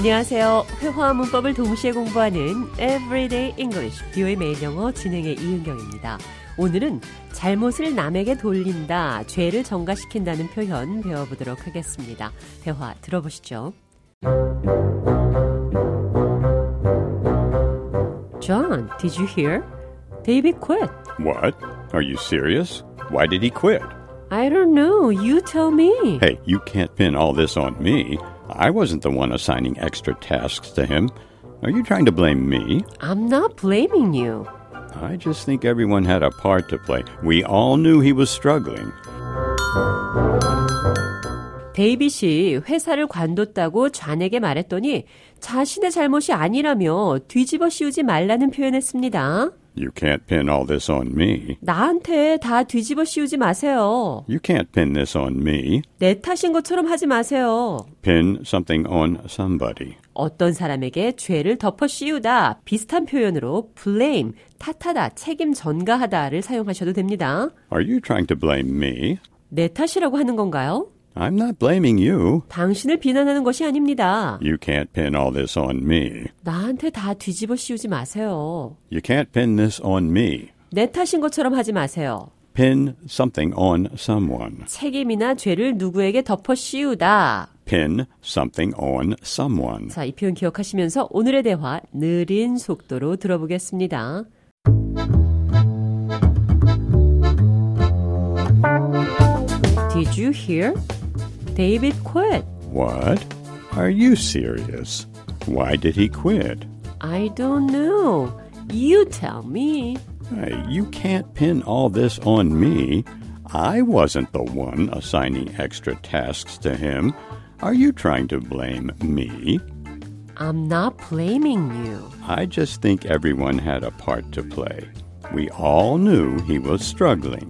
안녕하세요. 회화와 문법을 동시에 공부하는 Everyday English, 뷰의 매일 영어 진행의 이은경입니다. 오늘은 잘못을 남에게 돌린다, 죄를 전가시킨다는 표현 배워보도록 하겠습니다. 대화 들어보시죠. John, did you hear? David quit. What? Are you serious? Why did he quit? I don't know. You tell me. Hey, you can't pin all this on me. I wasn't the one assigning extra tasks to him. Are you trying to blame me? I'm not blaming you. I just think everyone had a part to play. We all knew he was struggling. 데이빗이 회사를 관뒀다고 좌에게 말했더니 자신의 잘못이 아니라며 뒤집어 씌우지 말라는 표현했습니다. You can't pin all this on me. 나한테 다 뒤집어 씌우지 마세요. You can't pin this on me. 내 탓인 것처럼 하지 마세요. Pin something on somebody. 어떤 사람에게 죄를 덮어 씌우다, 비슷한 표현으로 blame, 탓하다, 책임 전가하다를 사용하셔도 됩니다. Are you trying to blame me? 내 탓이라고 하는 건가요? I'm not blaming you. 당신을 비난하는 것이 아닙니다. You can't pin all this on me. 나한테 다 뒤집어 씌우지 마세요. You can't pin this on me. 내 탓인 것처럼 하지 마세요. Pin something on someone. 책임이나 죄를 누구에게 덮어 씌우다. Pin something on someone. 자, 이 표현 기억하시면서 오늘의 대화 느린 속도로 들어보겠습니다. Did you hear? David quit. What? Are you serious? Why did he quit? I don't know. You tell me. Hey, you can't pin all this on me. I wasn't the one assigning extra tasks to him. Are you trying to blame me? I'm not blaming you. I just think everyone had a part to play. We all knew he was struggling.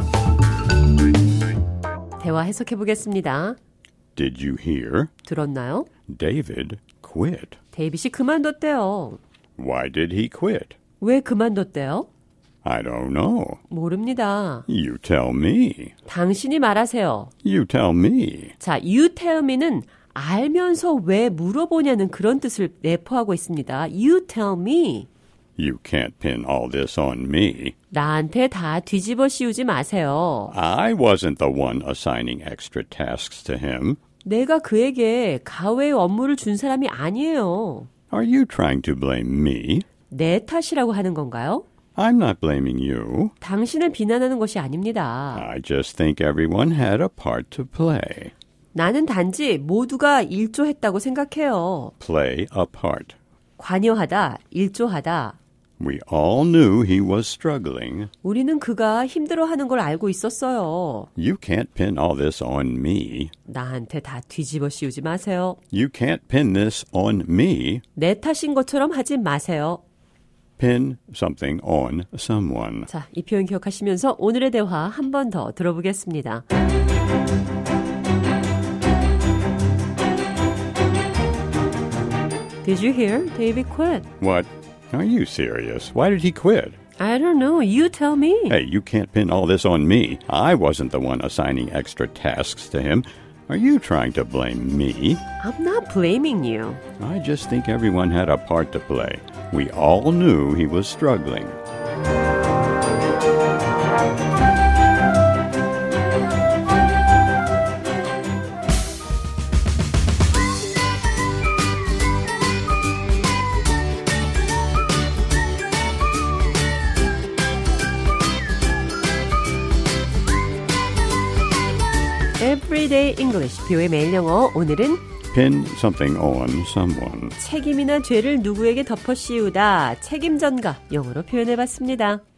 대화 해석해 보겠습니다. Did you hear? 들었나요? David quit. 데이빗이 그만뒀대요. Why did he quit? 왜 그만뒀대요? I don't know. 모릅니다. You tell me. 당신이 말하세요. You tell me. 자, you tell me는 알면서 왜 물어보냐는 그런 뜻을 내포하고 있습니다. You tell me. You can't pin all this on me. 나한테 다 뒤집어 씌우지 마세요. I wasn't the one assigning extra tasks to him. 내가 그에게 가외의 업무를 준 사람이 아니에요. Are you trying to blame me? 내 탓이라고 하는 건가요? I'm not blaming you. 당신을 비난하는 것이 아닙니다. I just think everyone had a part to play. 나는 단지 모두가 일조했다고 생각해요. Play a part. 관여하다, 일조하다. We all knew he was struggling. 우리는 그가 힘들어하는 걸 알고 있었어요. You can't pin all this on me. 나한테 다 뒤집어 씌우지 마세요. You can't pin this on me. 내 탓인 것처럼 하지 마세요. Pin something on someone. 자, 이 표현 기억하시면서 오늘의 대화 한 번 더 들어보겠습니다. Did you hear? David quit. What? Are you serious? Why did he quit? I don't know. You tell me. Hey, you can't pin all this on me. I wasn't the one assigning extra tasks to him. Are you trying to blame me? I'm not blaming you. I just think everyone had a part to play. We all knew he was struggling. Everyday English, 뷰의 매일 영어. 오늘은 Pin something on someone. 책임이나 죄를 누구에게 덮어 씌우다, 책임 전가, 영어로 표현해봤습니다.